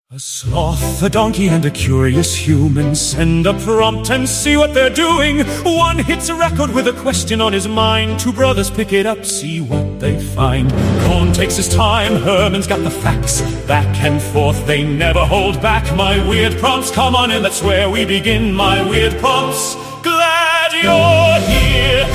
A sloth, a donkey, and a curious human send a prompt and see what they're doing. One hits a record with a question on his mind. Two brothers pick it up, see what they find. Cohn takes his time, Herman's got the facts. Back and forth, they never hold back. My weird prompts, come on in, that's where we begin. My weird prompts, glad you're here.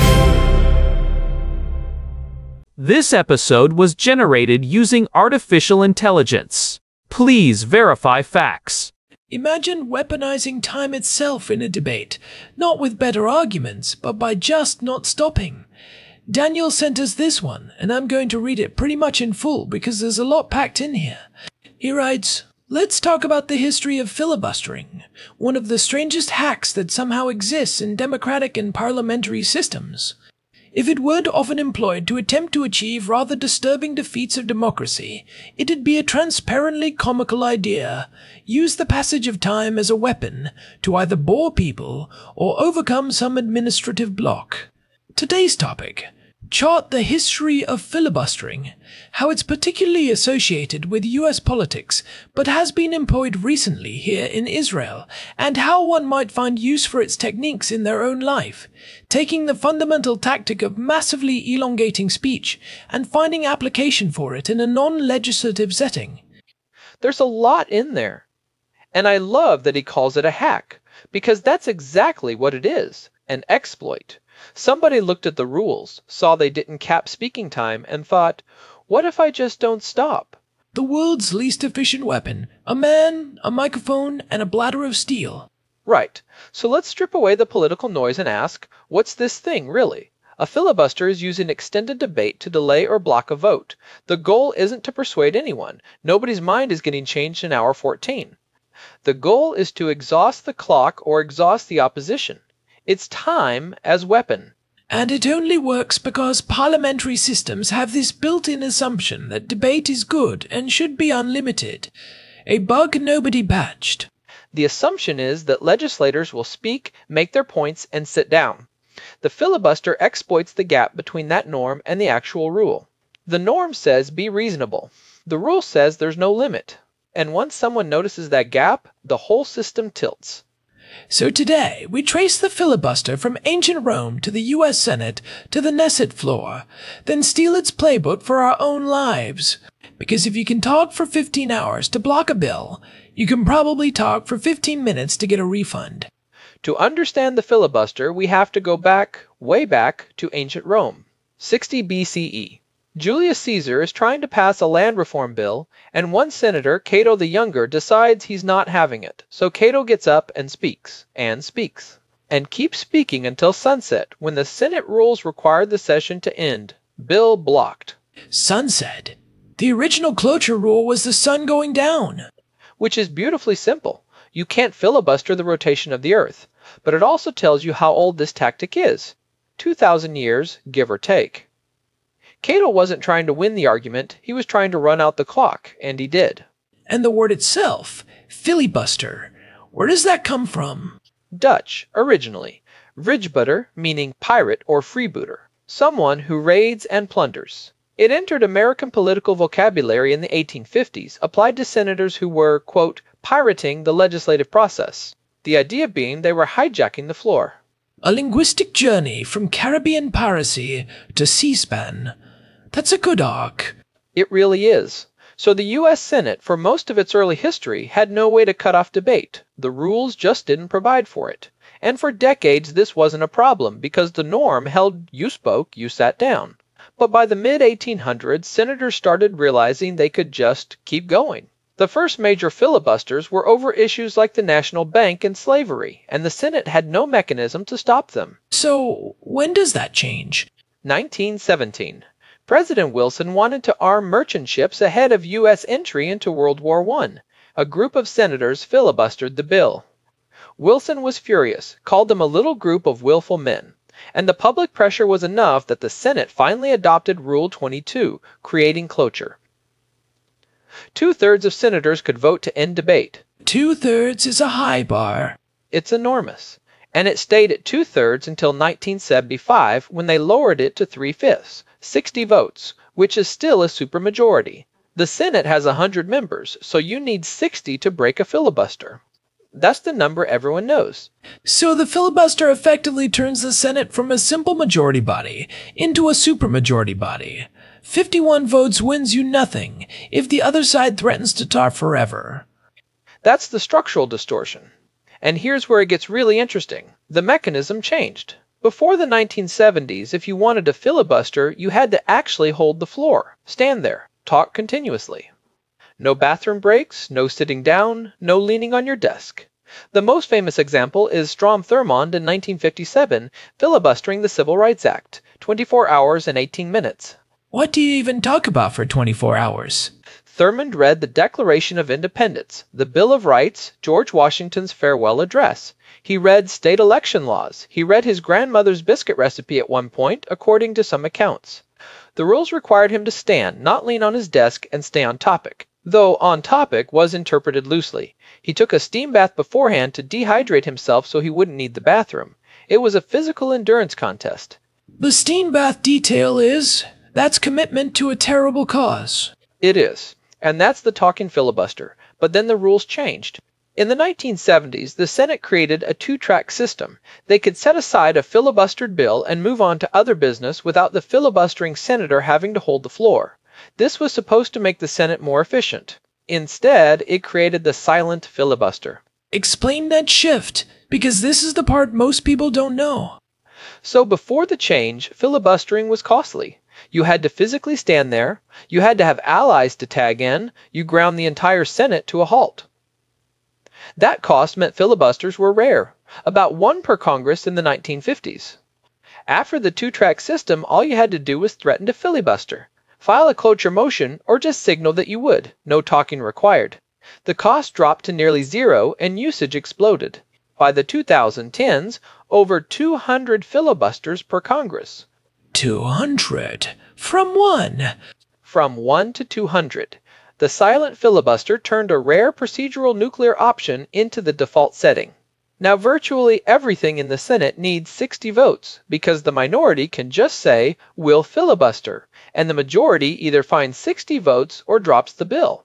This episode was generated using artificial intelligence. Please verify facts. Imagine weaponizing time itself in a debate, not with better arguments, but by just not stopping. Daniel sent us this one, and I'm going to read it pretty much in full because there's a lot packed in here. He writes, "Let's talk about the history of filibustering, one of the strangest hacks that somehow exists in democratic and parliamentary systems. If it weren't often employed to attempt to achieve rather disturbing defeats of democracy, it'd be a transparently comical idea. Use the passage of time as a weapon to either bore people or overcome some administrative block." Today's topic: chart the history of filibustering, how it's particularly associated with US politics, but has been employed recently here in Israel, and how one might find use for its techniques in their own life, taking the fundamental tactic of massively elongating speech and finding application for it in a non-legislative setting. There's a lot in there. And I love that he calls it a hack, because that's exactly what it is, an exploit. Somebody looked at the rules, saw they didn't cap speaking time, and thought, what if I just don't stop? The world's least efficient weapon: a man, a microphone, and a bladder of steel. Right. So let's strip away the political noise and ask, what's this thing, really? A filibuster is using extended debate to delay or block a vote. The goal isn't to persuade anyone. Nobody's mind is getting changed in hour 14. The goal is to exhaust the clock or exhaust the opposition. It's time as weapon. And it only works because parliamentary systems have this built-in assumption that debate is good and should be unlimited. A bug nobody patched. The assumption is that legislators will speak, make their points, and sit down. The filibuster exploits the gap between that norm and the actual rule. The norm says be reasonable. The rule says there's no limit. And once someone notices that gap, the whole system tilts. So today, we trace the filibuster from ancient Rome to the US Senate to the Knesset floor, then steal its playbook for our own lives. Because if you can talk for 15 hours to block a bill, you can probably talk for 15 minutes to get a refund. To understand the filibuster, we have to go back, way back, to ancient Rome, 60 BCE. Julius Caesar is trying to pass a land reform bill, and one senator, Cato the Younger, decides he's not having it. So Cato gets up and speaks, and keeps speaking until sunset, when the Senate rules required the session to end. Bill blocked. Sunset? The original cloture rule was the sun going down. Which is beautifully simple. You can't filibuster the rotation of the earth, but it also tells you how old this tactic is. 2,000 years, give or take. Cato wasn't trying to win the argument, he was trying to run out the clock, and he did. And the word itself, filibuster, where does that come from? Dutch, originally. Vrijbuiter, meaning pirate or freebooter, someone who raids and plunders. It entered American political vocabulary in the 1850s, applied to senators who were, quote, pirating the legislative process. The idea being they were hijacking the floor. A linguistic journey from Caribbean piracy to C-SPAN. That's a good arc. It really is. So the U.S. Senate, for most of its early history, had no way to cut off debate. The rules just didn't provide for it. And for decades, this wasn't a problem, because the norm held you spoke, you sat down. But by the mid-1800s, senators started realizing they could just keep going. The first major filibusters were over issues like the National Bank and slavery, and the Senate had no mechanism to stop them. So, when does that change? 1917. President Wilson wanted to arm merchant ships ahead of U.S. entry into World War I. A group of senators filibustered the bill. Wilson was furious, called them a little group of willful men, and the public pressure was enough that the Senate finally adopted Rule 22, creating cloture. 2/3 of senators could vote to end debate. 2/3 is a high bar. It's enormous. And it stayed at 2/3 until 1975, when they lowered it to 3/5, 60 votes, which is still a supermajority. The Senate has 100 members, so you need 60 to break a filibuster. That's the number everyone knows. So the filibuster effectively turns the Senate from a simple majority body into a supermajority body. 51 votes wins you nothing if the other side threatens to talk forever. That's the structural distortion. And here's where it gets really interesting. The mechanism changed. Before the 1970s, if you wanted to filibuster, you had to actually hold the floor, stand there, talk continuously. No bathroom breaks, no sitting down, no leaning on your desk. The most famous example is Strom Thurmond in 1957 filibustering the Civil Rights Act, 24 hours and 18 minutes. What do you even talk about for 24 hours? Thurmond read the Declaration of Independence, the Bill of Rights, George Washington's farewell address. He read state election laws. He read his grandmother's biscuit recipe at one point, according to some accounts. The rules required him to stand, not lean on his desk, and stay on topic. Though on topic was interpreted loosely. He took a steam bath beforehand to dehydrate himself so he wouldn't need the bathroom. It was a physical endurance contest. The steam bath detail that's commitment to a terrible cause. It is. And that's the talking filibuster. But then the rules changed. In the 1970s, the Senate created a two-track system. They could set aside a filibustered bill and move on to other business without the filibustering senator having to hold the floor. This was supposed to make the Senate more efficient. Instead, it created the silent filibuster. Explain that shift, because this is the part most people don't know. So before the change, filibustering was costly. You had to physically stand there, you had to have allies to tag in, you ground the entire Senate to a halt. That cost meant filibusters were rare, about one per Congress in the 1950s. After the two-track system, all you had to do was threaten to filibuster. File a cloture motion, or just signal that you would, no talking required. The cost dropped to nearly zero and usage exploded. By the 2010s, over 200 filibusters per Congress. 200? From one? From 1 to 200. The silent filibuster turned a rare procedural nuclear option into the default setting. Now virtually everything in the Senate needs 60 votes, because the minority can just say, "We'll filibuster," and the majority either finds 60 votes or drops the bill.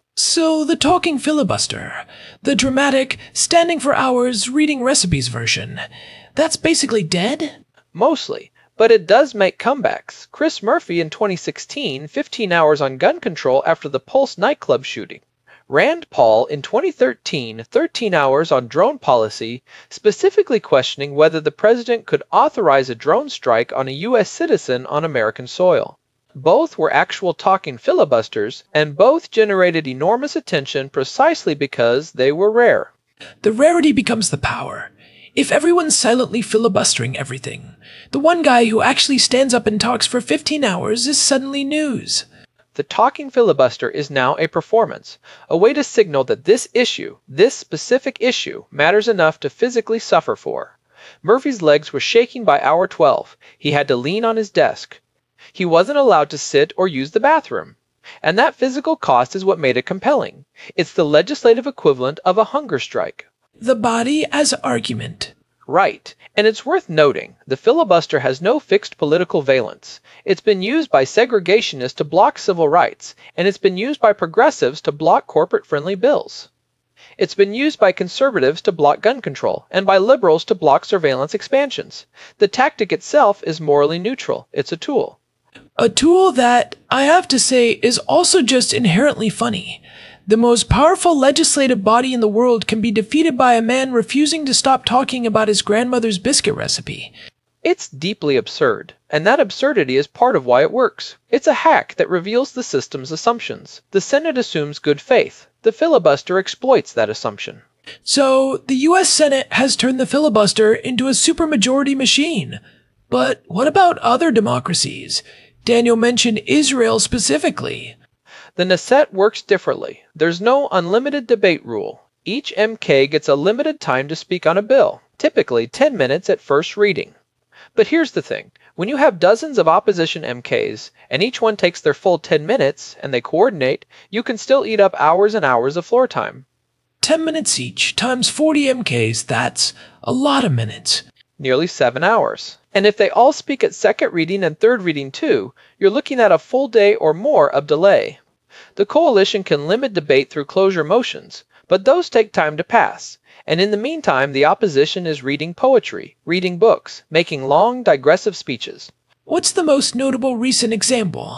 So the talking filibuster, the dramatic, standing for hours, reading recipes version, that's basically dead? Mostly, but it does make comebacks. Chris Murphy in 2016, 15 hours on gun control after the Pulse nightclub shooting. Rand Paul in 2013, 13 hours on drone policy, specifically questioning whether the president could authorize a drone strike on a U.S. citizen on American soil. Both were actual talking filibusters, and both generated enormous attention precisely because they were rare. The rarity becomes the power. If everyone's silently filibustering everything, the one guy who actually stands up and talks for 15 hours is suddenly news. The talking filibuster is now a performance, a way to signal that this issue, this specific issue, matters enough to physically suffer for. Murphy's legs were shaking by hour 12. He had to lean on his desk. He wasn't allowed to sit or use the bathroom. And that physical cost is what made it compelling. It's the legislative equivalent of a hunger strike. The body as argument. Right. And it's worth noting, the filibuster has no fixed political valence. It's been used by segregationists to block civil rights, and it's been used by progressives to block corporate-friendly bills. It's been used by conservatives to block gun control, and by liberals to block surveillance expansions. The tactic itself is morally neutral. It's a tool. A tool that, I have to say, is also just inherently funny. The most powerful legislative body in the world can be defeated by a man refusing to stop talking about his grandmother's biscuit recipe. It's deeply absurd, and that absurdity is part of why it works. It's a hack that reveals the system's assumptions. The Senate assumes good faith. The filibuster exploits that assumption. So, the U.S. Senate has turned the filibuster into a supermajority machine. But what about other democracies? Daniel mentioned Israel specifically. The Knesset works differently. There's no unlimited debate rule. Each MK gets a limited time to speak on a bill, typically 10 minutes at first reading. But here's the thing. When you have dozens of opposition MKs, and each one takes their full 10 minutes, and they coordinate, you can still eat up hours and hours of floor time. 10 minutes each, times 40 MKs, that's a lot of minutes. Nearly 7 hours. And if they all speak at second reading and third reading too, you're looking at a full day or more of delay. The coalition can limit debate through closure motions, but those take time to pass. And in the meantime, the opposition is reading poetry, reading books, making long, digressive speeches. What's the most notable recent example?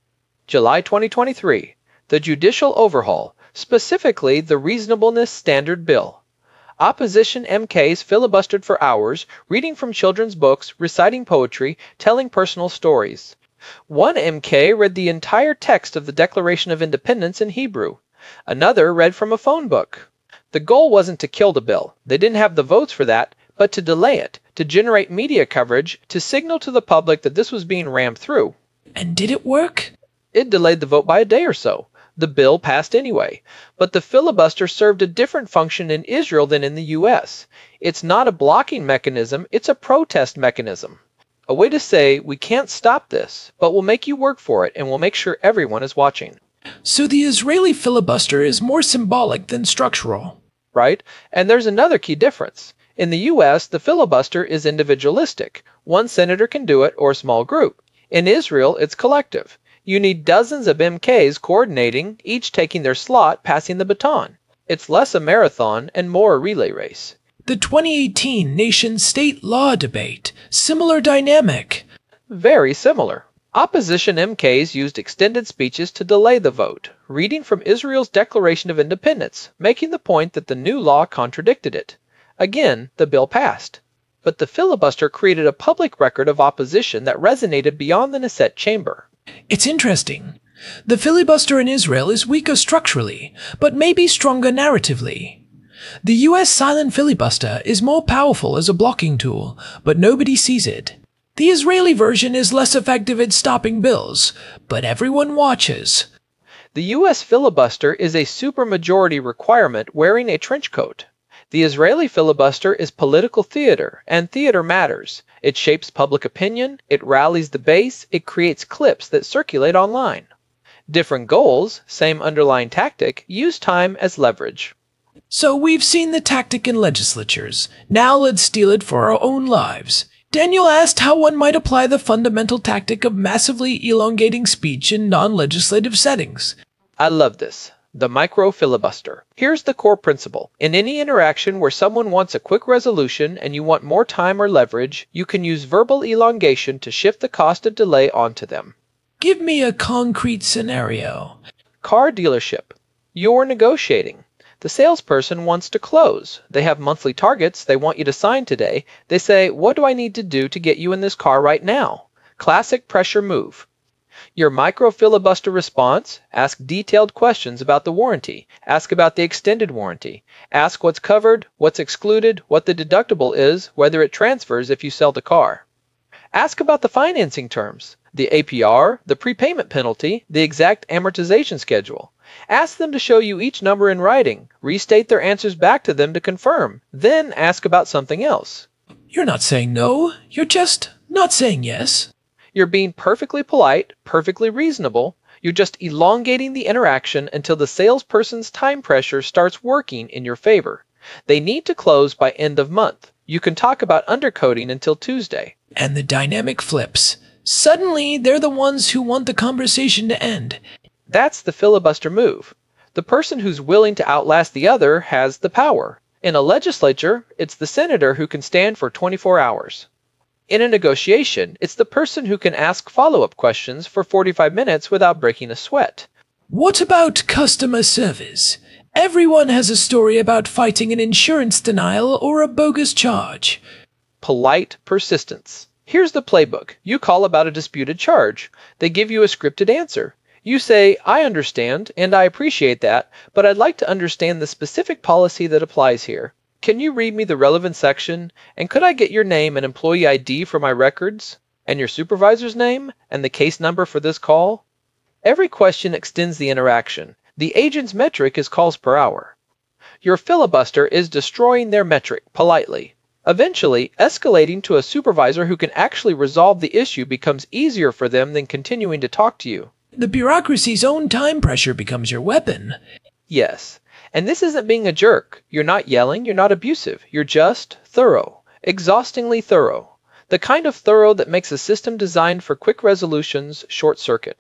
July 2023, the judicial overhaul, specifically the Reasonableness Standard Bill. Opposition MKs filibustered for hours, reading from children's books, reciting poetry, telling personal stories. One MK read the entire text of the Declaration of Independence in Hebrew. Another read from a phone book. The goal wasn't to kill the bill. They didn't have the votes for that, but to delay it, to generate media coverage, to signal to the public that this was being rammed through. And did it work? It delayed the vote by a day or so. The bill passed anyway, but the filibuster served a different function in Israel than in the U.S. It's not a blocking mechanism, it's a protest mechanism. A way to say, we can't stop this, but we'll make you work for it and we'll make sure everyone is watching. So the Israeli filibuster is more symbolic than structural. Right? And there's another key difference. In the U.S., the filibuster is individualistic. One senator can do it or a small group. In Israel, it's collective. You need dozens of MKs coordinating, each taking their slot, passing the baton. It's less a marathon and more a relay race. The 2018 nation-state law debate. Similar dynamic. Very similar. Opposition MKs used extended speeches to delay the vote, reading from Israel's Declaration of Independence, making the point that the new law contradicted it. Again, the bill passed. But the filibuster created a public record of opposition that resonated beyond the Knesset chamber. It's interesting. The filibuster in Israel is weaker structurally, but maybe stronger narratively. The US silent filibuster is more powerful as a blocking tool, but nobody sees it. The Israeli version is less effective at stopping bills, but everyone watches. The US filibuster is a supermajority requirement wearing a trench coat. The Israeli filibuster is political theater, and theater matters. It shapes public opinion, it rallies the base, it creates clips that circulate online. Different goals, same underlying tactic, use time as leverage. So we've seen the tactic in legislatures. Now let's steal it for our own lives. Daniel asked how one might apply the fundamental tactic of massively elongating speech in non-legislative settings. I love this. The micro-filibuster. Here's the core principle. In any interaction where someone wants a quick resolution and you want more time or leverage, you can use verbal elongation to shift the cost of delay onto them. Give me a concrete scenario. Car dealership. You're negotiating. The salesperson wants to close. They have monthly targets they want you to sign today. They say, what do I need to do to get you in this car right now? Classic pressure move. Your micro-filibuster response, ask detailed questions about the warranty. Ask about the extended warranty. Ask what's covered, what's excluded, what the deductible is, whether it transfers if you sell the car. Ask about the financing terms, the APR, the prepayment penalty, the exact amortization schedule. Ask them to show you each number in writing. Restate their answers back to them to confirm. Then ask about something else. You're not saying no, you're just not saying yes. You're being perfectly polite, perfectly reasonable. You're just elongating the interaction until the salesperson's time pressure starts working in your favor. They need to close by end of month. You can talk about undercoding until Tuesday. And the dynamic flips. Suddenly, they're the ones who want the conversation to end. That's the filibuster move. The person who's willing to outlast the other has the power. In a legislature, it's the senator who can stand for 24 hours. In a negotiation, it's the person who can ask follow-up questions for 45 minutes without breaking a sweat. What about customer service? Everyone has a story about fighting an insurance denial or a bogus charge. Polite persistence. Here's the playbook. You call about a disputed charge. They give you a scripted answer. You say, I understand, and I appreciate that, but I'd like to understand the specific policy that applies here. Can you read me the relevant section? And could I get your name and employee ID for my records? And your supervisor's name? And the case number for this call? Every question extends the interaction. The agent's metric is calls per hour. Your filibuster is destroying their metric politely. Eventually, escalating to a supervisor who can actually resolve the issue becomes easier for them than continuing to talk to you. The bureaucracy's own time pressure becomes your weapon. Yes. And this isn't being a jerk. You're not yelling, you're not abusive. You're just thorough. Exhaustingly thorough. The kind of thorough that makes a system designed for quick resolutions short-circuit.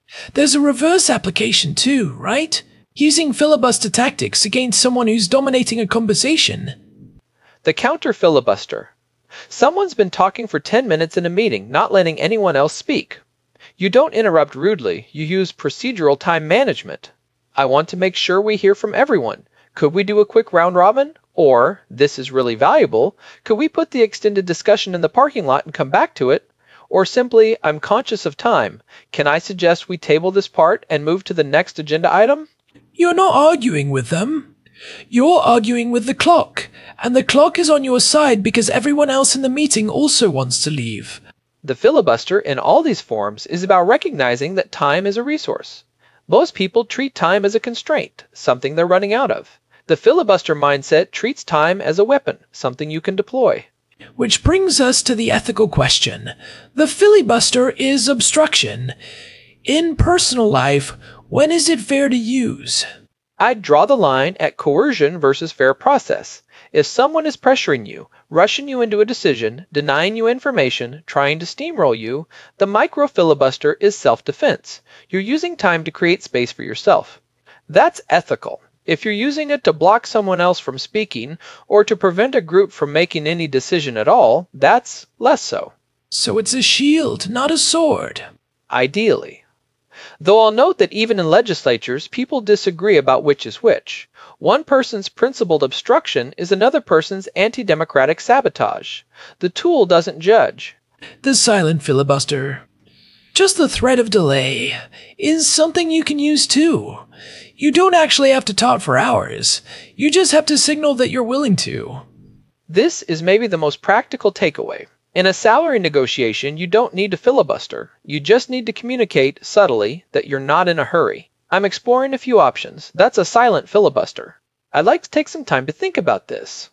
There's a reverse application too, right? Using filibuster tactics against someone who's dominating a conversation. The counter filibuster. Someone's been talking for 10 minutes in a meeting, not letting anyone else speak. You don't interrupt rudely, you use procedural time management. I want to make sure we hear from everyone. Could we do a quick round robin? Or, this is really valuable, could we put the extended discussion in the parking lot and come back to it? Or simply, I'm conscious of time. Can I suggest we table this part and move to the next agenda item? You're not arguing with them. You're arguing with the clock, and the clock is on your side because everyone else in the meeting also wants to leave. The filibuster in all these forms is about recognizing that time is a resource. Most people treat time as a constraint, something they're running out of. The filibuster mindset treats time as a weapon, something you can deploy. Which brings us to the ethical question. The filibuster is obstruction. In personal life, when is it fair to use? I'd draw the line at coercion versus fair process. If someone is pressuring you, rushing you into a decision, denying you information, trying to steamroll you, the micro-filibuster is self-defense. You're using time to create space for yourself. That's ethical. If you're using it to block someone else from speaking, or to prevent a group from making any decision at all, that's less so. So it's a shield, not a sword. Ideally. Though I'll note that even in legislatures, people disagree about which is which. One person's principled obstruction is another person's anti-democratic sabotage. The tool doesn't judge. The silent filibuster. Just the threat of delay is something you can use too. You don't actually have to talk for hours. You just have to signal that you're willing to. This is maybe the most practical takeaway. In a salary negotiation, you don't need to filibuster. You just need to communicate subtly that you're not in a hurry. I'm exploring a few options. That's a silent filibuster. I'd like to take some time to think about this.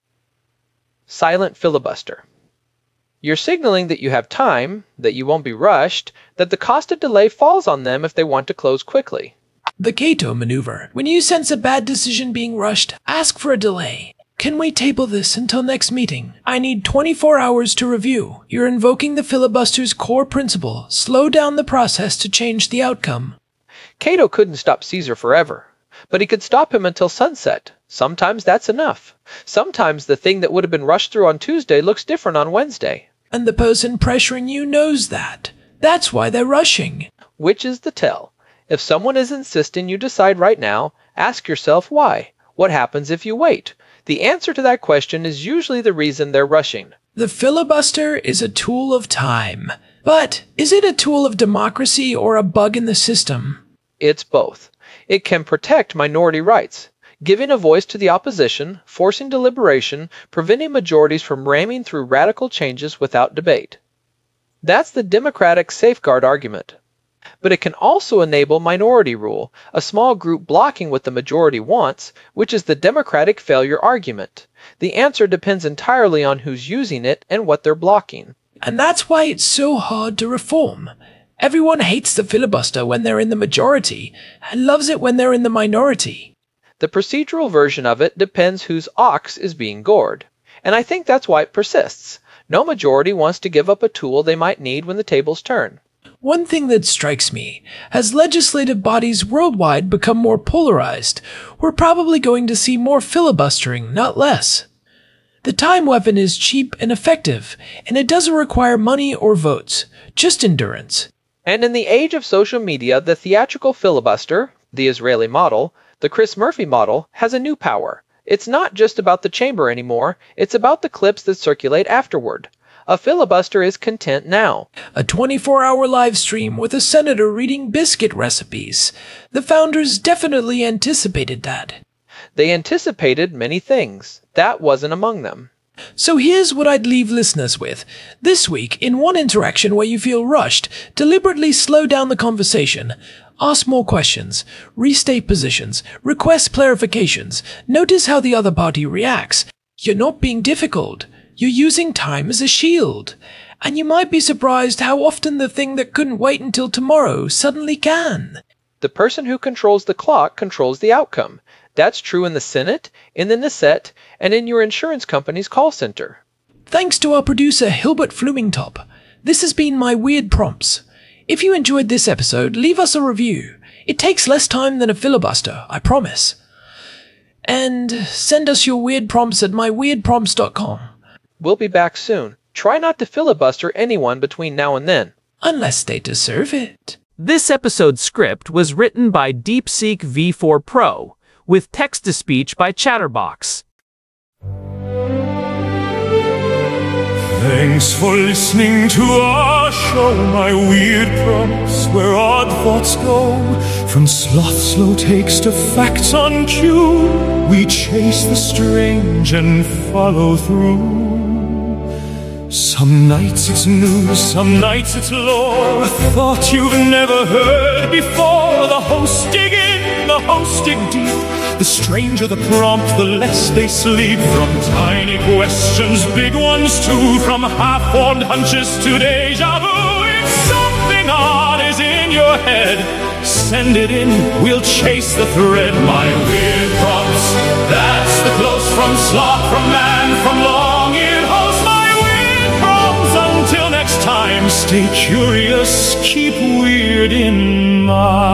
Silent filibuster. You're signaling that you have time, that you won't be rushed, that the cost of delay falls on them if they want to close quickly. The Cato maneuver. When you sense a bad decision being rushed, ask for a delay. Can we table this until next meeting? I need 24 hours to review. You're invoking the filibuster's core principle. Slow down the process to change the outcome. Cato couldn't stop Caesar forever, but he could stop him until sunset. Sometimes that's enough. Sometimes the thing that would have been rushed through on Tuesday looks different on Wednesday. And the person pressuring you knows that. That's why they're rushing. Which is the tell. If someone is insisting you decide right now, ask yourself why. What happens if you wait? The answer to that question is usually the reason they're rushing. The filibuster is a tool of time. But is it a tool of democracy or a bug in the system? It's both. It can protect minority rights, giving a voice to the opposition, forcing deliberation, preventing majorities from ramming through radical changes without debate. That's the democratic safeguard argument. But it can also enable minority rule, a small group blocking what the majority wants, which is the democratic failure argument. The answer depends entirely on who's using it and what they're blocking. And that's why it's so hard to reform. Everyone hates the filibuster when they're in the majority, and loves it when they're in the minority. The procedural version of it depends whose ox is being gored. And I think that's why it persists. No majority wants to give up a tool they might need when the tables turn. One thing that strikes me, as legislative bodies worldwide become more polarized, we're probably going to see more filibustering, not less. The time weapon is cheap and effective, and it doesn't require money or votes, just endurance. And in the age of social media, the theatrical filibuster, the Israeli model, the Chris Murphy model, has a new power. It's not just about the chamber anymore, it's about the clips that circulate afterward. A filibuster is content now. A 24-hour live stream with a senator reading biscuit recipes. The founders definitely anticipated that. They anticipated many things. That wasn't among them. So here's what I'd leave listeners with. This week, in one interaction where you feel rushed, deliberately slow down the conversation. Ask more questions, restate positions, request clarifications, notice how the other party reacts. You're not being difficult. You're using time as a shield. And you might be surprised how often the thing that couldn't wait until tomorrow suddenly can. The person who controls the clock controls the outcome. That's true in the Senate, in the Knesset, and in your insurance company's call center. Thanks to our producer Hilbert Flumingtop. This has been my Weird Prompts. If you enjoyed this episode, leave us a review. It takes less time than a filibuster, I promise. And send us your weird prompts at myweirdprompts.com. We'll be back soon. Try not to filibuster anyone between now and then. Unless they deserve it. This episode's script was written by DeepSeek V4 Pro, with text-to-speech by Chatterbox. Thanks for listening to our show, My Weird Prompts, where odd thoughts go. From sloth slow takes to facts on cue, we chase the strange and follow through. Some nights it's news, some nights it's lore, a thought you've never heard before. The hosts dig in, the hosts dig deep. The stranger the prompt, the less they sleep. From tiny questions, big ones too. From half-formed hunches to deja vu. If something odd is in your head, send it in, we'll chase the thread. My weird prompts, that's the close from sloth, from man, from long-eared host. My weird prompts, until next time, stay curious, keep weird in mind.